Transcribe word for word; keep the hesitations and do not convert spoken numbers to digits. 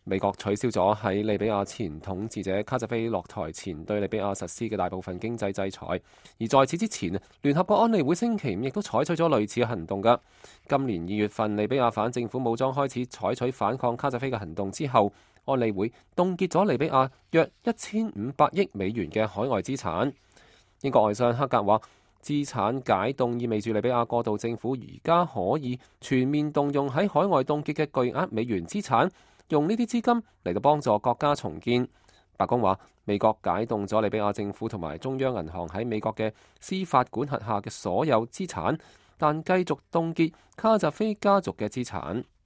美國取消咗喺利比亞前統治者卡扎菲落台前對利比亞實施嘅大部分經濟制裁，而在此之前，聯合國安理會星期五亦都採取咗類似嘅行動㗎。今年二月份，利比亞反政府武裝開始採取反抗卡扎菲嘅行動之後，安理會凍結咗利比亞約一千五百億美元嘅海外資產。英國外相黑格話，資產解凍意味住利比亞過渡政府而家可以全面動用喺海外凍結嘅巨額美元資產，用呢啲資金嚟到幫助國家重建。白宮話，美國解凍咗利比亞政府同埋中央銀行喺美國嘅司法管轄下嘅所有資產，但繼續凍結卡扎菲家族嘅資產。